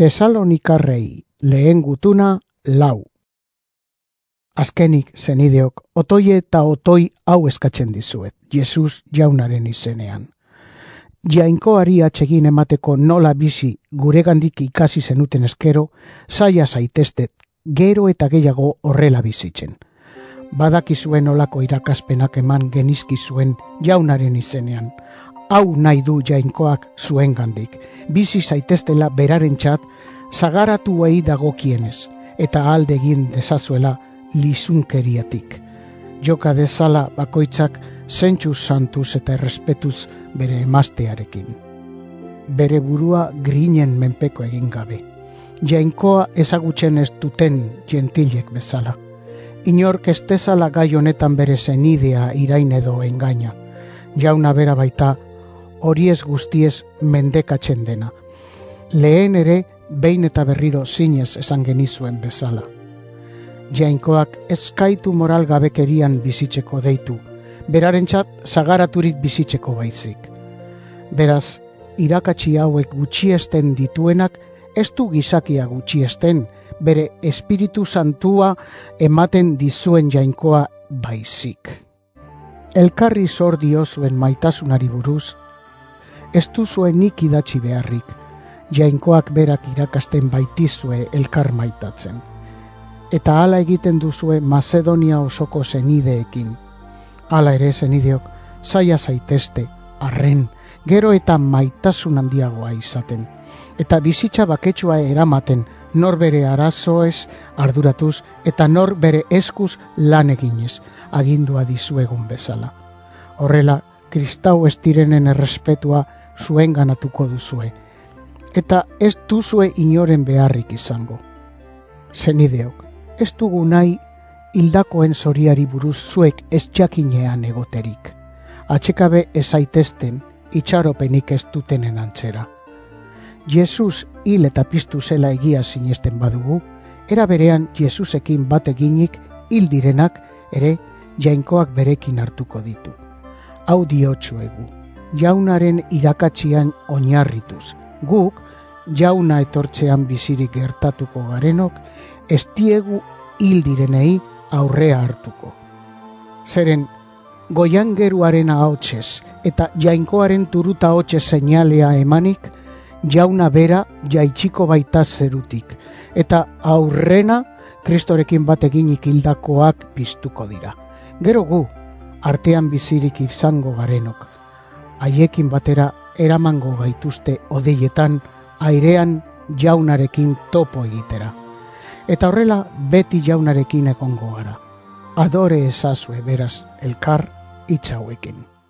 Tesalonikarrei lehen gutuna 4. Azkenik, zenideok, otoi eta otoi hau eskatzen dizuet, Jesus jaunaren izenean. Jainkoari atsegin emateko nola bizi guregandik ikasi zenuten eskero, zaila zaiteztet, gero eta gehiago horrela bizitzen. Badakizuen olako irakaspenak eman genizkizuen jaunaren izenean. Hau nahi du jainkoak zuengandik, bizi zaiteztela berarentzat zagaratuei dagokienez, eta alde egin dezazuela lizunkeriatik. Joka dezala bakoitzak zentzuz santuz eta errespetuz bere emaztearekin. Bere burua grinen menpeko egin gabe. Jainkoa ezagutzen ez duten gentilek bezala. Inork ez dezala gai honetan bere zenidea irain edo engaina. Jauna bera baita hori ez guztiez mendekatzen dena. Lehen ere behin eta berriro zinez esan genizuen bezala. Jainkoak ezkaitu moral gabekerian bizitzeko deitu, berarentzat zagaraturik bizitzeko baizik. Beraz, irakatsi hauek gutxiesten dituenak ez du gizakia gutxiesten, bere Espiritu Santua ematen dizuen jainkoa baizik. Elkarri zor diozuen maitasunari buruz, ez duzue nik idatzi beharrik, jainkoak berak irakasten baitizue elkar maitatzen. Eta hala egiten duzue Macedonia osoko zenideekin. Hala ere zenideok, zaila zaitezte, arren, gero eta maitasun handiagoa izaten. Eta bizitza baketsua eramaten, nor bere arazoez arduratuz eta nor bere eskuz lan eginez, agindua dizuegun bezala. Horrela, kristau ez direnen errespetua zuen ganatuko duzue. Eta ez duzue inoren beharrik izango. Zenideok, ez dugu nahi hildakoen zoriari buruz zuek ez jakinean egoterik. Atxekabe ezaitezten, itxaropenik ez dutenen antzera. Jesus hil eta piztu zela egia sinesten badugu, era berean Jesusekin bat eginik hil direnak ere jainkoak berekin hartuko ditu. Hau diotsuegu, jaunaren irakatzian oinarrituz, guk jauna etortzean bizirik gertatuko garenok, ez diegu hil direnei aurrea hartuko. Zeren, goiangeruaren ahotsez eta jainkoaren turuta hotxe seinalea emanik, jauna bera jaitsiko baita zerutik, eta aurrena Kristorekin bat eginik hildakoak piztuko dira. Gero gu, artean bizirik izango garenok, haiekin batera eramango gaituzte odeietan, airean jaunarekin topo egitera. Eta horrela beti jaunarekin egongo gara. Adore ezazue beraz elkar hitz hauekin.